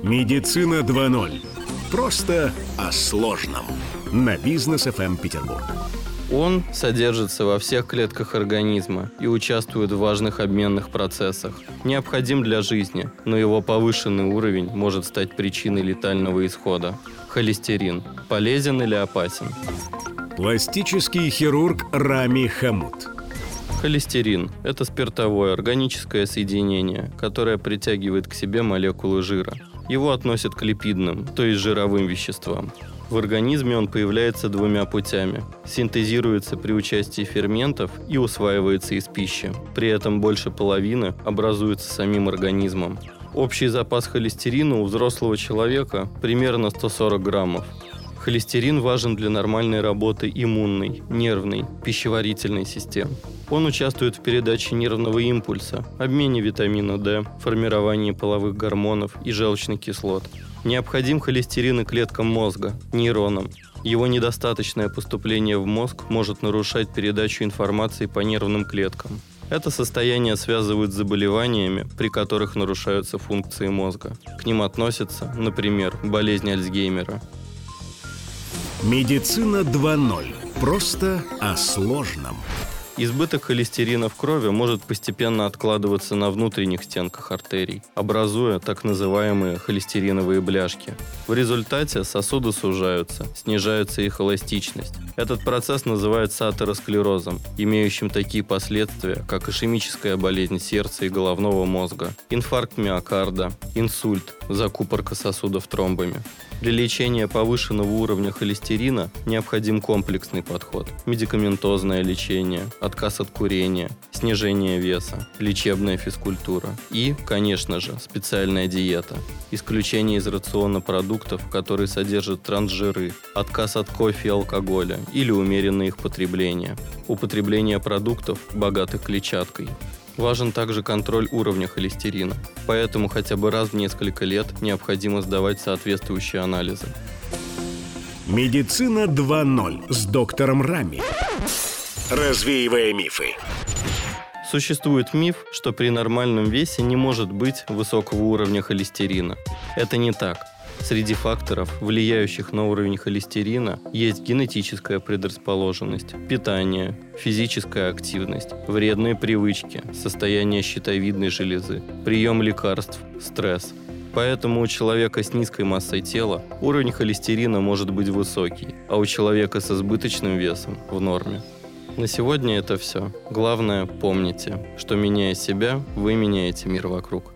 Медицина 2.0. Просто о сложном. На Бизнес ФМ Петербург. Он содержится во всех клетках организма и участвует в важных обменных процессах. Необходим для жизни, но его повышенный уровень может стать причиной летального исхода. Холестерин. Полезен или опасен? Пластический хирург Рами Хамут. Холестерин – это спиртовое органическое соединение, которое притягивает к себе молекулы жира. Его относят к липидным, то есть жировым веществам. В организме он появляется двумя путями. Синтезируется при участии ферментов и усваивается из пищи. При этом больше половины образуется самим организмом. Общий запас холестерина у взрослого человека примерно 140 граммов. Холестерин важен для нормальной работы иммунной, нервной, пищеварительной систем. Он участвует в передаче нервного импульса, обмене витамина D, формировании половых гормонов и желчных кислот. Необходим холестерин и клеткам мозга, нейронам. Его недостаточное поступление в мозг может нарушать передачу информации по нервным клеткам. Это состояние связывают с заболеваниями, при которых нарушаются функции мозга. К ним относятся, например, болезнь Альцгеймера. Медицина 2.0. Просто о сложном. Избыток холестерина в крови может постепенно откладываться на внутренних стенках артерий, образуя так называемые холестериновые бляшки. В результате сосуды сужаются, снижается их эластичность. Этот процесс называется атеросклерозом, имеющим такие последствия, как ишемическая болезнь сердца и головного мозга, инфаркт миокарда, инсульт, закупорка сосудов тромбами. Для лечения повышенного уровня холестерина необходим комплексный подход: медикаментозное лечение, отказ от курения, снижение веса, лечебная физкультура и, конечно же, специальная диета, исключение из рациона продуктов, которые содержат трансжиры, отказ от кофе и алкоголя или умеренное их потребление, употребление продуктов, богатых клетчаткой. Важен также контроль уровня холестерина, поэтому хотя бы раз в несколько лет необходимо сдавать соответствующие анализы. Медицина 2.0 с доктором Рами. Развеивая мифы. Существует миф, что при нормальном весе не может быть высокого уровня холестерина. Это не так. Среди факторов, влияющих на уровень холестерина, есть генетическая предрасположенность, питание, физическая активность, вредные привычки, состояние щитовидной железы, прием лекарств, стресс. Поэтому у человека с низкой массой тела уровень холестерина может быть высокий, а у человека с избыточным весом – в норме. На сегодня это все. Главное, помните, что меняя себя, вы меняете мир вокруг.